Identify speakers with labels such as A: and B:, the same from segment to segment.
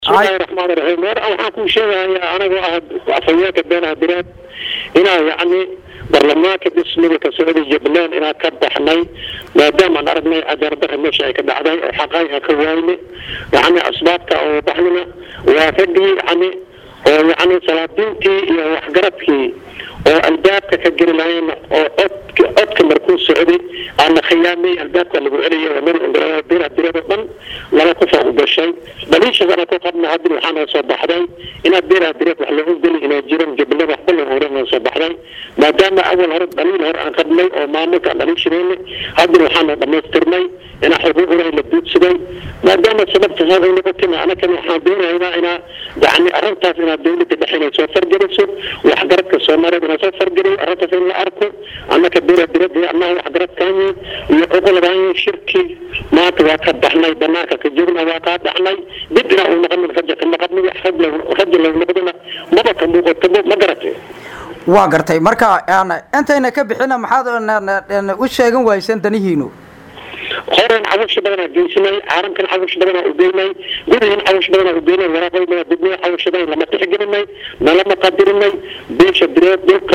A: بسم الله الرحمن الرحيم waxaan ku sheegayaa anagu afayeenka beenaha direed inaa yani barlamaanka dhismaha ka socday Jubbaland inaa ka baxnay maadaama aan aragnay adeerada meesha ay ka dhacday oo xaqayha ka waayne yani asbaabta oo baxnina waa fadhii yani salaadiintii iyo waxgaradkii oo albaabka ka gelinayeen oo codka markuu socday aan khiyaamay albaabka lagu celiyay oo meel direedan laba qof oo gashay baliishada ku qabna hadii waxaan soo baxday in direed wax lagu gali in jiran Jubbaland wax badan oo soo baxday maadaama awal hore daliil hore aan qabnay oo maamulka dhaliishadeen hadii waxaan dhameystirnay in xuquuqda la duudsaday maadaama sababta hada noqotay ana kan waxaan doonayaa in yani arintaas in dawladda dhaxayna soo fargeliso waxgaradka Soomaaliya soo fargelay arintaas in la arko annaka direed annaha waxgarad kaani iyo ogoladaan shirki maanta waa ka baxnay banaanka ka jirna waa ka dhaxnay dibna uu noqon rajada maqabni rajada noqdana maba ka muuqato ma garatay
B: waa gartay marka intayna ka bixina maxaad u sheegan waysan danihiinu
A: هرن عوش بدنا جيسنا عارم كان عوش بدنا ودينا جدين عوش بدنا ودينا ورابينا بدنا عوش بدنا لما تحجرنا لما قدرنا بيش الدراب دكا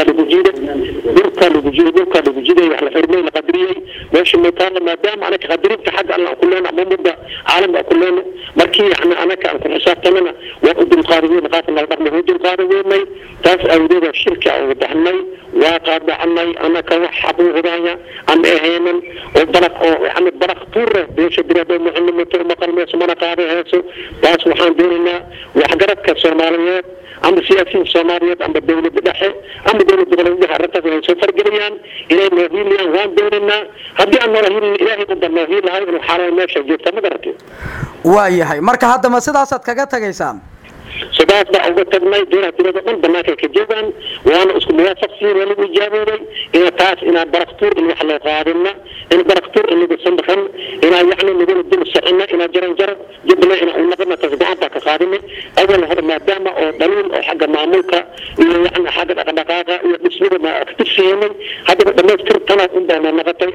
A: لبجيدة على فرمي لقدريه باش المكان ما دام أنا كقدرين تحد الله كلنا مبدا عالم كلنا مركي أنا كأكون حساب تمنا وقد القارئين قاتل الله رغم وجود القارئين تاس أودي الشركة أو دحني وقاد عني أنا كوحب غدايا أم إهينا وبرق يعني برق طور بيش الدراب المعلم مقال ما سمنا قاعدة هاسو باس وحان ديننا وحجرت كالصوماليات أما سياسيين الصوماليات أما الدولة بدحة أما الدولة بدحة عرفتها في سفر جريان إلى المهين وان دولنا هدي أن الله إلهي قد المهين هاي من الحالة ماشية جبتها ما قرأتي
B: waayahay marka hadda ma sidaasaad kaga tagaysaan
A: سباق بقى وقتنا دينا تلقون بناك الكجبان وأنا أسكن موافقين ولا مجابين إن تاس إن برقطور إن حلا قارنا إن برقطور إن بسندخن إن يعني نقول الدين السعنا إن جرن جبنا إن نقدر نتزعم بك قارنا أول هذا ما دام أو دليل أو حاجة معمولة يعني حاجة دقيقة بسبب ما اكتشفين هذا الناس كرتنا عندنا نقطة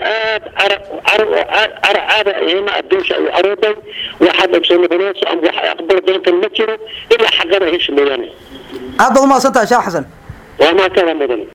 A: هذا هنا الدين شيء عربي واحد بسنة بناس أم واحد أقبل دين المتر إلا حقنا هيش مياني
B: هذا ما صدق شاح حسن
A: وما كان مدني